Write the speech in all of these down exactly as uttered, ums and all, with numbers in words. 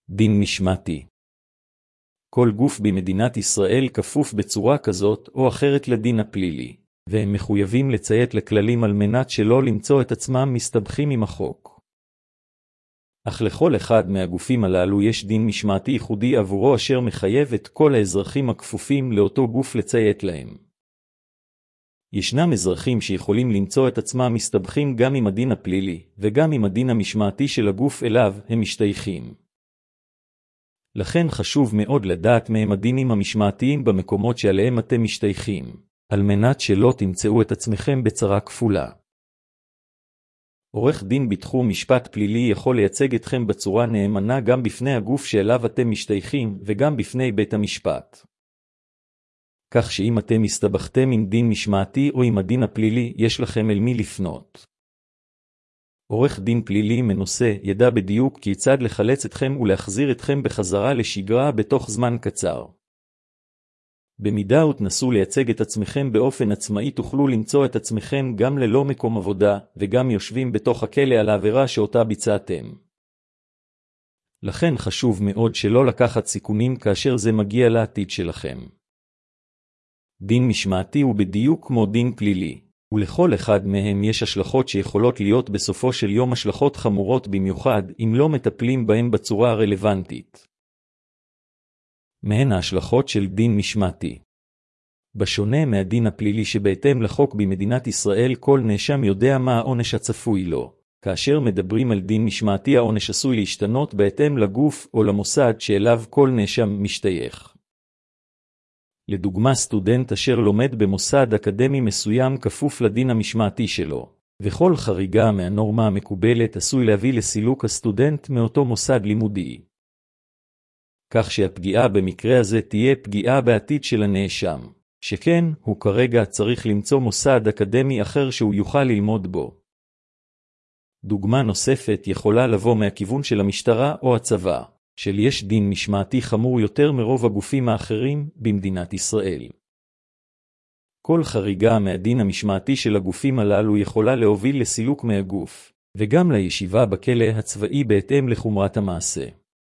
דין משמעתי. כל גוף במדינת ישראל כפוף בצורה כזאת או אחרת לדין הפלילי, והם מחויבים לציית לכללים על מנת שלא למצוא את עצמם מסתבכים עם החוק. אך לכל אחד מהגופים הללו יש דין משמעתי ייחודי עבורו אשר מחייב את כל האזרחים הכפופים לאותו גוף לציית להם. ישנם אזרחים שיכולים למצוא את עצמם מסתבכים גם עם הדין הפלילי, וגם עם הדין המשמעתי של הגוף אליו הם משתייכים. לכן חשוב מאוד לדעת מהם הדינים המשמעתיים במקומות שעליהם אתם משתייכים, על מנת שלא תמצאו את עצמכם בצרה כפולה. עורך דין בתחום משפט פלילי יכול לייצג אתכם בצורה נאמנה גם בפני הגוף שאליו אתם משתייכים וגם בפני בית המשפט. כך שאם אתם הסתבכתם עם דין משמעתי או עם הדין הפלילי, יש לכם אל מי לפנות. עורך דין פלילי מנוסה ידע בדיוק כיצד לחלץ אתכם ולהחזיר אתכם בחזרה לשגרה בתוך זמן קצר. במידה ותנסו לייצג את עצמכם באופן עצמאי, תוכלו למצוא את עצמכם גם ללא מקום עבודה, וגם יושבים בתוך הכלא על העבירה שאותה ביצעתם. לכן חשוב מאוד שלא לקחת סיכונים כאשר זה מגיע לעתיד שלכם. דין משמעתי הוא בדיוק כמו דין פלילי, ולכל אחד מהם יש השלכות שיכולות להיות בסופו של יום השלכות חמורות במיוחד אם לא מטפלים בהם בצורה הרלוונטית. מהן ההשלכות של דין משמעתי. בשונה מהדין הפלילי שבהתאם לחוק במדינת ישראל כל נאשם יודע מה העונש הצפוי לו. כאשר מדברים על דין משמעתי העונש עשוי להשתנות בהתאם לגוף או למוסד שאליו כל נאשם משתייך. לדוגמה, סטודנט אשר לומד במוסד אקדמי מסוים כפוף לדין המשמעתי שלו, וכל חריגה מהנורמה המקובלת עשוי להביא לסילוק הסטודנט מאותו מוסד לימודי. כך שהפגיעה במקרה הזה תהיה פגיעה בעתיד של הנאשם, שכן הוא כרגע צריך למצוא מוסד אקדמי אחר שהוא יוכל ללמוד בו. דוגמה נוספת יכולה לבוא מהכיוון של המשטרה או הצבא, של יש דין משמעתי חמור יותר מרוב הגופים האחרים במדינת ישראל. כל חריגה מהדין המשמעתי של הגופים הללו יכולה להוביל לסילוק מהגוף, וגם לישיבה בכלא הצבאי בהתאם לחומרת המעשה.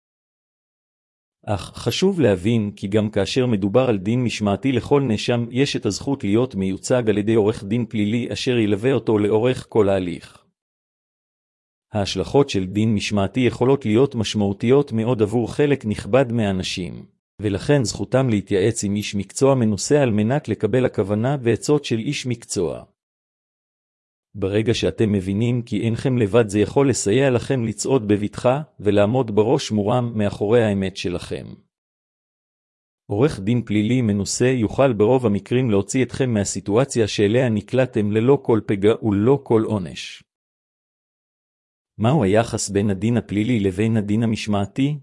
אך חשוב להבין כי גם כאשר מדובר על דין משמעתי לכל נאשם יש את הזכות להיות מיוצג על ידי עורך דין פלילי אשר ילווה אותו לאורך כל ההליך. ההשלכות של דין משמעתי יכולות להיות משמעותיות מאוד עבור חלק נכבד מהאנשים, ולכן זכותם להתייעץ עם איש מקצוע מנוסה על מנת לקבל הכוונה ועצות של איש מקצוע. ברגע שאתם מבינים כי אינכם לבד, זה יכול לסייע לכם לצעוד בבטחה ולעמוד בראש מורם מאחורי האמת שלכם. עורך דין פלילי מנוסה יוכל ברוב המקרים להוציא אתכם מהסיטואציה שאליה נקלעתם ללא כל פגע וללא כל עונש. מהו היחס בין הדין הפלילי לבין הדין המשמעתי?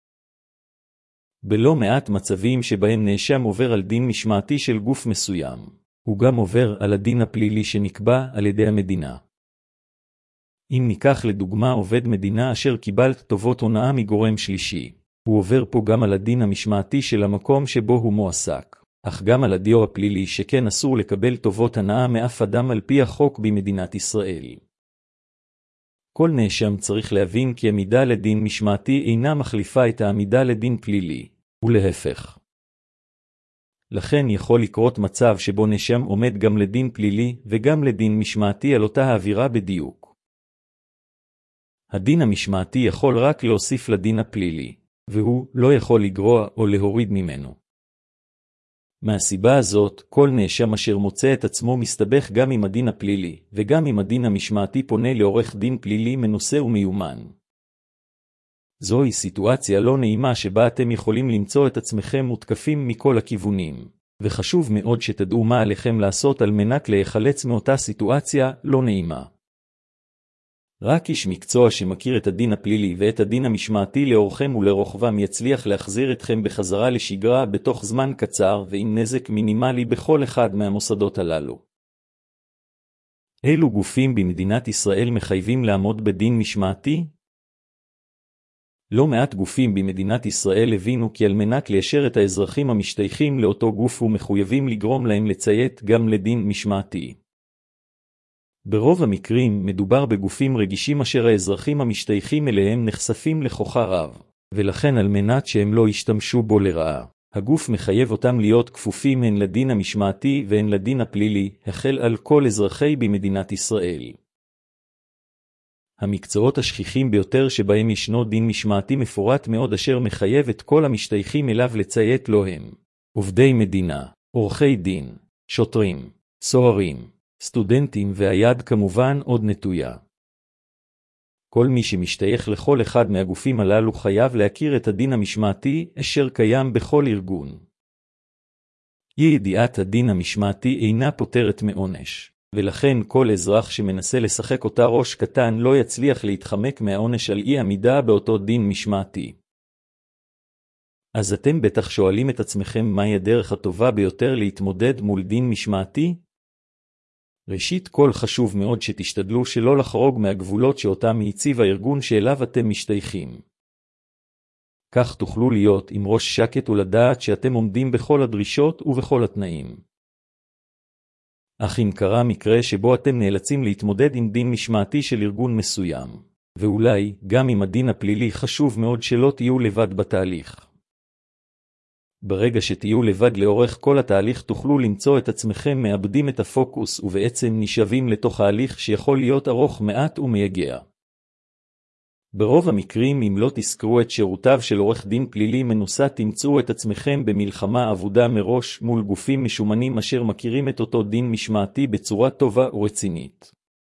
בלא מעט מצבים שבהם נאשם עובר על דין משמעתי של גוף מסוים, הוא גם עובר על הדין הפלילי שנקבע על ידי המדינה. אם ניקח לדוגמה עובד מדינה אשר קיבל טובות הונאה מגורם שלישי, הוא עובר פה גם על הדין המשמעתי של המקום שבו הוא מועסק, אך גם על הדין הפלילי שכן אסור לקבל טובות הנאה מאף אדם על פי החוק במדינת ישראל. כל נאשם צריך להבין כי עמידה לדין משמעתי אינה מחליפה את העמידה לדין פלילי, ולהפך. לכן יכול לקרות מצב שבו נאשם עומד גם לדין פלילי וגם לדין משמעתי על אותה האווירה בדיוק. הדין המשמעתי יכול רק להוסיף לדין הפלילי, והוא לא יכול לגרוע או להוריד ממנו. מהסיבה הזאת, כל נאשם אשר מוצא את עצמו מסתבך גם עם הדין הפלילי, וגם עם הדין המשמעתי פונה לעורך דין פלילי מנוסה ומיומן. זוהי סיטואציה לא נעימה שבה אתם יכולים למצוא את עצמכם מותקפים מכל הכיוונים, וחשוב מאוד שתדעו מה עליכם לעשות על מנת להיחלץ מאותה סיטואציה לא נעימה. רק איש מקצוע שמכיר את הדין הפלילי ואת הדין המשמעתי לאורכם ולרוחבם יצליח להחזיר אתכם בחזרה לשגרה בתוך זמן קצר ועם נזק מינימלי בכל אחד מהמוסדות הללו. אילו גופים במדינת ישראל מחייבים לעמוד בדין משמעתי? לא מעט גופים במדינת ישראל הבינו כי על מנת ליישר את האזרחים המשתייכים לאותו גוף ומחויבים לגרום להם לציית גם לדין משמעתי. ברוב המקרים מדובר בגופים רגישים אשר האזרחים המשתייכים אליהם נחשפים לכוחה רב, ולכן על מנת שהם לא ישתמשו בו לרעה, הגוף מחייב אותם להיות כפופים הן לדין המשמעתי והן לדין הפלילי, החל על כל אזרחי במדינת ישראל. המקצועות השכיחים ביותר שבהם ישנו דין משמעתי מפורט מאוד אשר מחייב את כל המשתייכים אליו לציית לו הם עובדי מדינה, עורכי דין, שוטרים, סוהרים, סטודנטים והיד כמובן עוד נטויה. כל מי שמשתייך לכל אחד מהגופים הללו חייב להכיר את הדין המשמעתי אשר קיים בכל ארגון. אי ידיעת הדין המשמעתי אינה פוטרת מעונש, ולכן כל אזרח שמנסה לשחק אותה ראש קטן לא יצליח להתחמק מהעונש על אי עמידה באותו דין משמעתי. אז אתם בטח שואלים את עצמכם מהי הדרך הטובה ביותר להתמודד מול דין משמעתי? ראשית כל חשוב מאוד שתשתדלו שלא לחרוג מהגבולות שאותם הציב הארגון שאליו אתם משתייכים. כך תוכלו להיות עם ראש שקט ולדעת שאתם עומדים בכל הדרישות ובכל התנאים. אך אם קרה מקרה שבו אתם נאלצים להתמודד עם דין משמעתי של ארגון מסוים, ואולי גם עם הדין הפלילי חשוב מאוד שלא תהיו לבד בתהליך. ברגע שתהיו לבד לאורך כל התהליך תוכלו למצוא את עצמכם מאבדים את הפוקוס ובעצם נשאבים לתוך ההליך שיכול להיות ארוך מעט ומייגע. ברוב המקרים אם לא תזכרו את שירותיו של עורך דין פלילי מנוסה תמצאו את עצמכם במלחמה אבודה מראש מול גופים משומנים אשר מכירים את אותו דין משמעתי בצורה טובה ורצינית.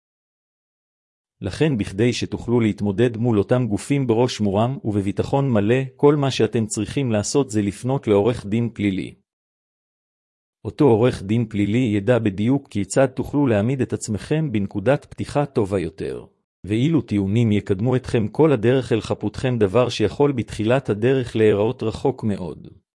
לכן בכדי שתוכלו להתמודד מול אותם גופים בראש מורם ובביטחון מלא, כל מה שאתם צריכים לעשות זה לפנות לעורך דין פלילי. אותו עורך דין פלילי ידע בדיוק כיצד תוכלו להעמיד את עצמכם בנקודת פתיחה טובה יותר. ואילו טיעונים יקדמו אתכם כל הדרך אל חפותכם דבר שיכול בתחילת הדרך להיראות רחוק מאוד.